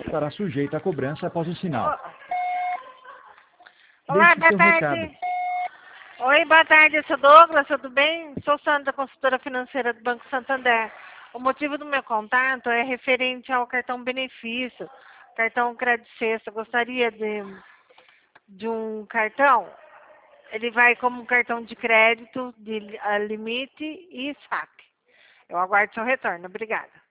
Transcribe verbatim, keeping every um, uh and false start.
estará sujeito à cobrança após o sinal. Olá, Deixe boa seu tarde. recado. Oi, boa tarde, eu sou Douglas, tudo bem? Sou Sandra, consultora financeira do Banco Santander. O motivo do meu contato é referente ao cartão benefício, cartão Crédito Sexta. Gostaria de, de um cartão. Ele vai como um cartão de crédito, de uh, limite e saque. Eu aguardo seu retorno. Obrigada.